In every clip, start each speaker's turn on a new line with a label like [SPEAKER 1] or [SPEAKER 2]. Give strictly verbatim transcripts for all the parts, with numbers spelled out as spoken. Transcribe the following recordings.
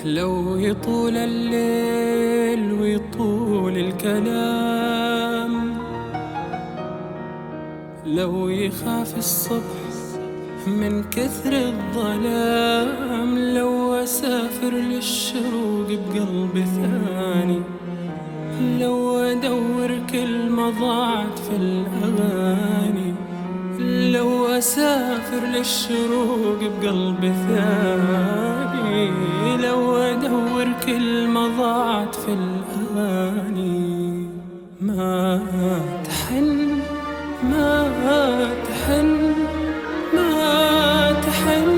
[SPEAKER 1] لو يطول الليل ويطول الكلام، لو يخاف الصبح من كثر الظلام، لو أسافر للشروق بقلب ثاني، لو أدور كلمة ضاعت في الأغاني، لو أسافر للشروق بقلب ثاني، لو أدور كلمة ضاعت في الأغاني. ما تحن ما تحن ما تحن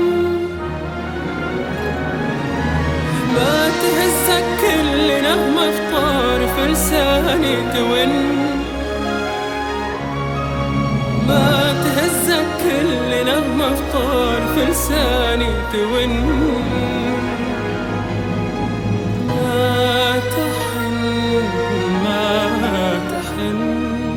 [SPEAKER 1] ما تهزك كل نغمة في طرف لساني تون، ما تهزك كل نغمة في طرف لساني تون. ما تحن ما تحن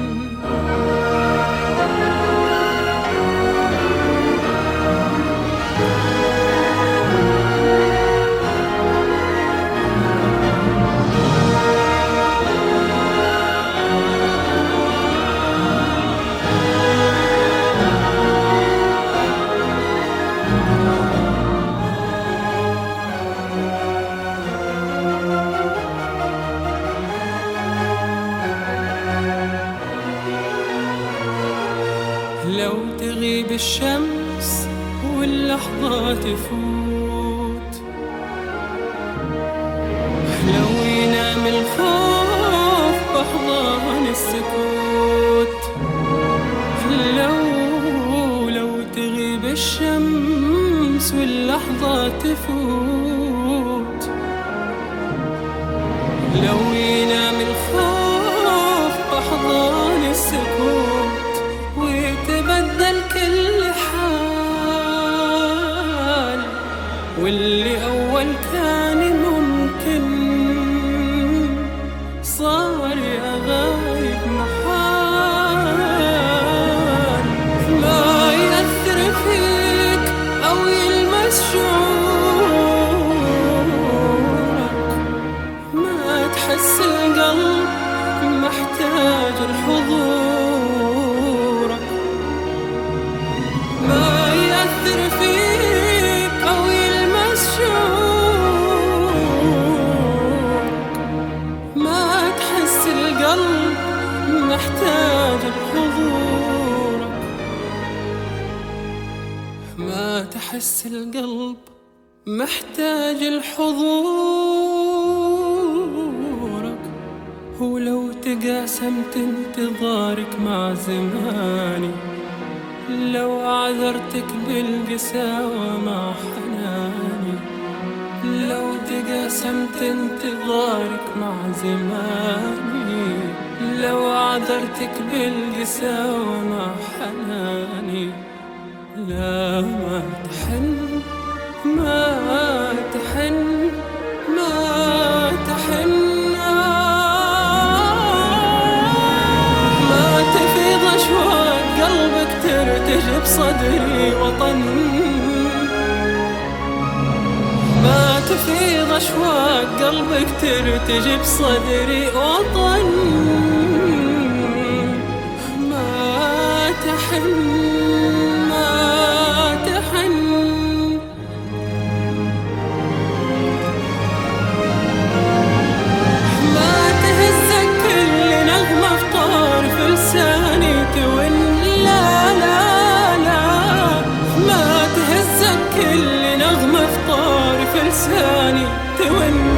[SPEAKER 1] لو تغيب الشمس واللحظة تفوت، لو ينام الخوف بأحضان السكوت، لو لو تغيب الشمس واللحظة تفوت، لو ينام الخوف بأحضان السكوت، ويتبدل كل حال، واللي أول كان ممكن صار يا غايب محال. ما يأثر فيك أو يلمس شعورك، ما تحس القلب محتاج الحضورك، ما يأثر فيك أو يلمس شعورك، ما تحس القلب محتاج الحضورك، ما تحس القلب محتاج الحضورك. ولو تقاسمت انتظارك مع زماني، لو عذرتك بالقساوة مع حناني، لو تقاسمت انتظارك مع زماني، لو عذرتك بالقساوة مع حناني. لا ما تحن ما تحن ما تحن ما تفيض أشواق قلبك ترتجي بصدري وطن، ما تفيض أشواق قلبك ترتجي بصدري وطن. ما تحن ما تحن ما تهزك كل نغمة في طرف لساني تون، لا لا لا ما تهزك كل نغمة في طرف لساني تون.